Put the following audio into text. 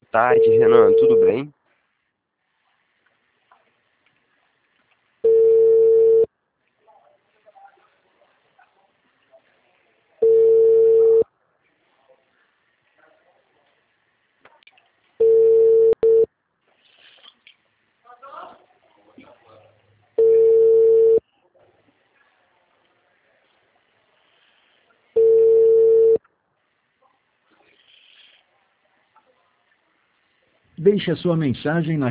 tarde, Renan. Tudo bem? Deixe a sua mensagem na